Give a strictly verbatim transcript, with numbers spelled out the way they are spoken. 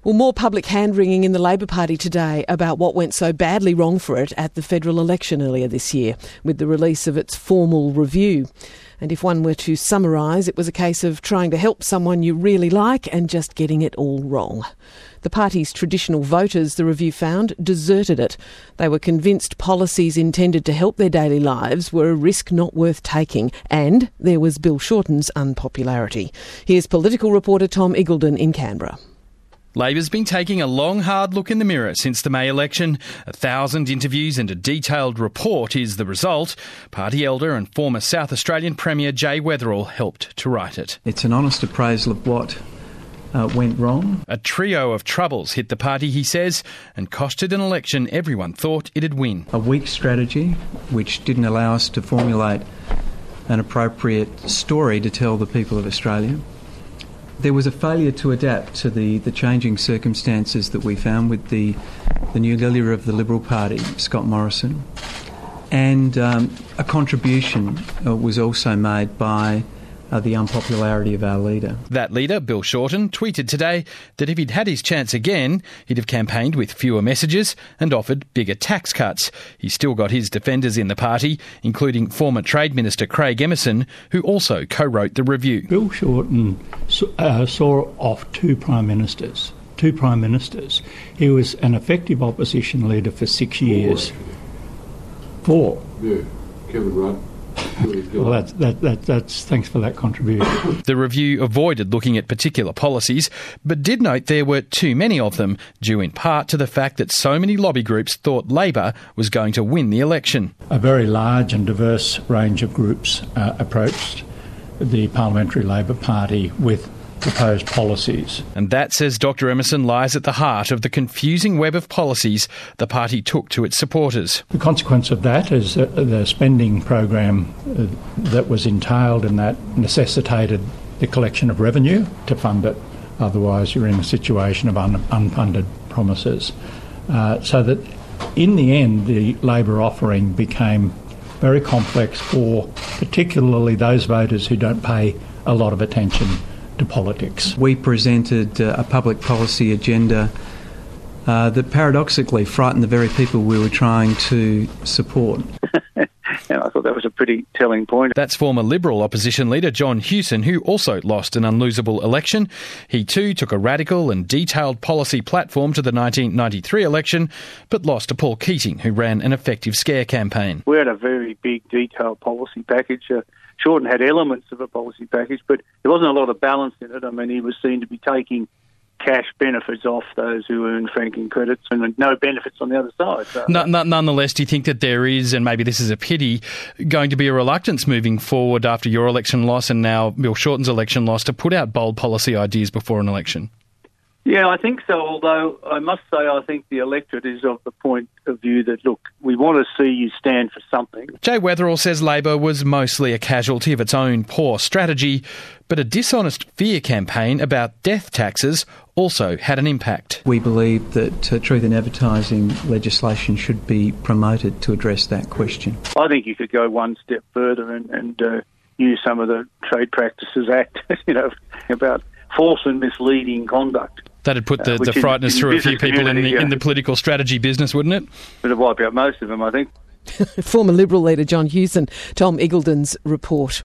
Well, more public hand-wringing in the Labor Party today about what went so badly wrong for it at the federal election earlier this year, with the release of its formal review. And if one were to summarise, it was a case of trying to help someone you really like and just getting it all wrong. The party's traditional voters, the review found, deserted it. They were convinced policies intended to help their daily lives were a risk not worth taking, and there was Bill Shorten's unpopularity. Here's political reporter Tom Iggulden in Canberra. Labor's been taking a long, hard look in the mirror since the May election. A thousand interviews and a detailed report is the result. Party elder and former South Australian Premier Jay Weatherill helped to write it. It's an honest appraisal of what uh, went wrong. A trio of troubles hit the party, he says, and costed an election everyone thought it'd win. A weak strategy, which didn't allow us to formulate an appropriate story to tell the people of Australia. There was a failure to adapt to the, the changing circumstances that we found with the, the new leader of the Liberal Party, Scott Morrison. And um, a contribution uh, was also made by uh, the unpopularity of our leader. That leader, Bill Shorten, tweeted today that if he'd had his chance again, he'd have campaigned with fewer messages and offered bigger tax cuts. He's still got his defenders in the party, including former Trade Minister Craig Emerson, who also co-wrote the review. Bill Shorten uh, saw off two Prime Ministers. Two Prime Ministers. He was an effective opposition leader for six years. Four. Yeah, Kevin Rudd. Well, that's, that, that, that's thanks for that contribution. The review avoided looking at particular policies, but did note there were too many of them, due in part to the fact that so many lobby groups thought Labor was going to win the election. A very large and diverse range of groups uh, approached the Parliamentary Labor Party with proposed policies. And that, says Doctor Emerson, lies at the heart of the confusing web of policies the party took to its supporters. The consequence of that is that the spending program uh, that was entailed in that necessitated the collection of revenue to fund it. Otherwise, you're in a situation of un- unfunded promises. Uh, so that in the end, the Labor offering became very complex for particularly those voters who don't pay a lot of attention to politics. We presented uh, a public policy agenda uh, that paradoxically frightened the very people we were trying to support. And I thought that was a pretty telling point. That's former Liberal opposition leader John Hewson, who also lost an unlosable election. He too took a radical and detailed policy platform to the nineteen ninety-three election, but lost to Paul Keating, who ran an effective scare campaign. We had a very big, detailed policy package. Uh, Shorten had elements of a policy package, but there wasn't a lot of balance in it. I mean, he was seen to be taking cash benefits off those who earn franking credits and no benefits on the other side. So. No, no, nonetheless, do you think that there is, and maybe this is a pity, going to be a reluctance moving forward after your election loss and now Bill Shorten's election loss to put out bold policy ideas before an election? Yeah, I think so, although I must say I think the electorate is of the point of view that, look, we want to see you stand for something. Jay Weatherill says Labor was mostly a casualty of its own poor strategy, but a dishonest fear campaign about death taxes also had an impact. We believe that uh, truth in advertising legislation should be promoted to address that question. I think you could go one step further and, and uh, use some of the Trade Practices Act, you know, about false and misleading conduct. That'd put the, uh, the frighteners through a few people in the, in the political strategy business, wouldn't it? It'd wipe out most of them, I think. Former Liberal leader John Hewson, Tom Iggulden's report.